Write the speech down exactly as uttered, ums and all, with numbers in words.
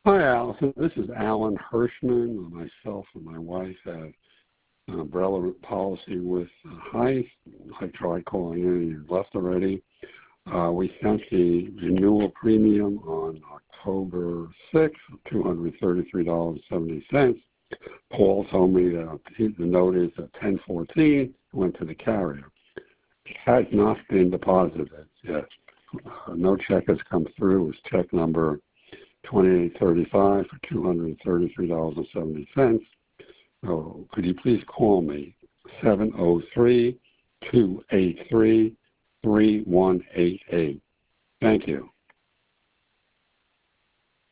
Hi, Allison. This is Alan Hirschman. Myself and my wife have an umbrella policy with Heist. I tried calling in and left already. Uh, we sent the renewal premium on October sixth, two hundred thirty-three dollars and seventy cents. Paul told me that the note is at ten fourteen, went to the carrier. It has not been deposited yet. Uh, no check has come through. It's check number twenty-eight thirty-five for two hundred thirty-three dollars and seventy cents. So could you please call me, seven oh three, two eight three, three one eight eight. Thank you.